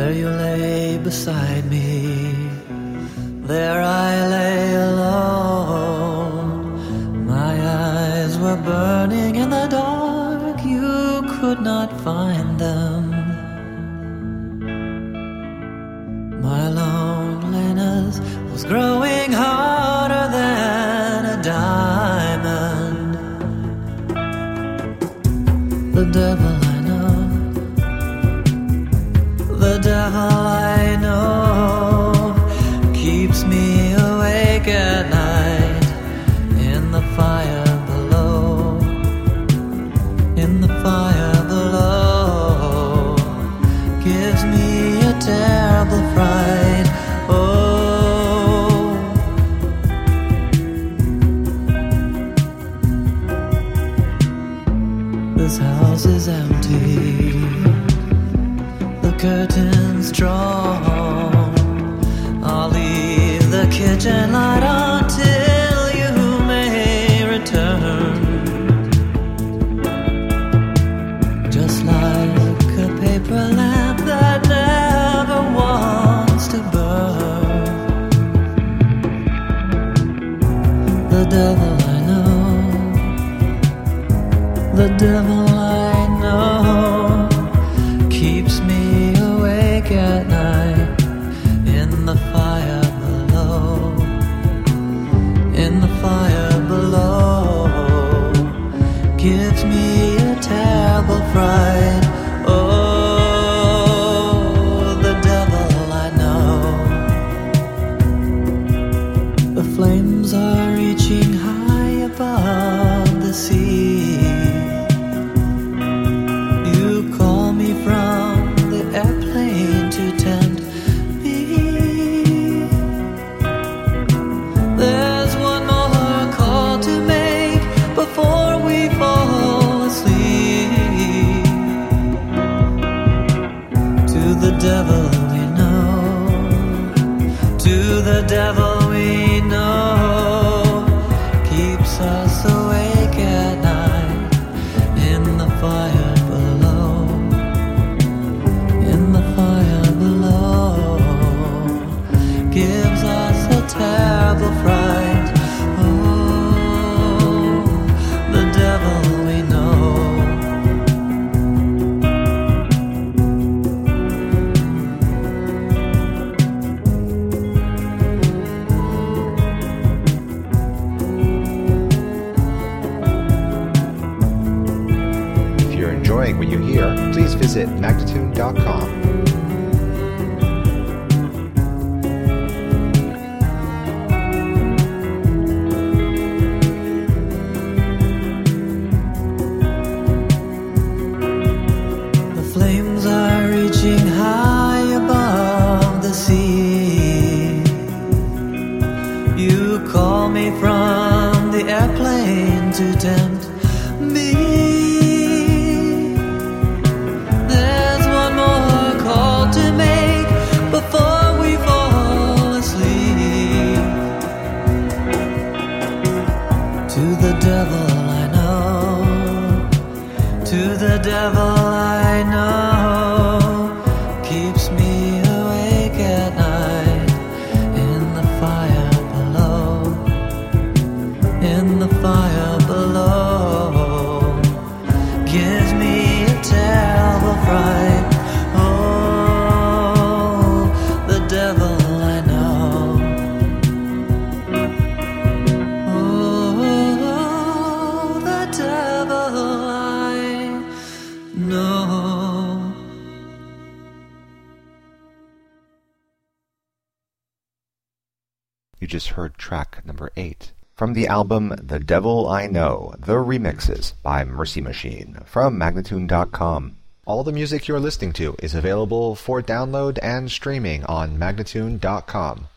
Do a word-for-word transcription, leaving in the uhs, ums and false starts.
There you lay beside me, there I lay alone. My eyes were burning in the dark, you could not find them. My loneliness was growing harder than a diamond. The devil I know, the devil I know, keeps me awake at night in the fire below, in the fire below, gives me a terrible fright. Oh, this house is empty, the curtains drawn. I'll leave the kitchen light on till you may return. Just like a paper lamp that never wants to burn. The devil I know, the devil I know, keeps me awake at night in the fire below, in the fire below, gives me a terrible fright. Oh, the devil I know. The flames are reaching high above the sea. You call me from the airplane to tempt me. There's one more call to make before we fall asleep. To the devil we know, to the devil we know, keeps us awake at night in the fire below, in the fire below, gives us a terrible fright. Oh, the devil we know. If you're enjoying what you hear, please visit magnatune dot com. The flames are reaching high above the sea. You call me from the airplane to tempt me. There's one more call to make before we fall asleep. To the devil I know, to the devil I know, keeps me awake at night in the fire below, in the fire below, gives me a terrible fright. Oh, the devil I know. Oh, the devil I know. You just heard track number eight from the album The Devil I Know, the remixes by Mercy Machine from magnatune dot com. All the music you're listening to is available for download and streaming on magnatune dot com.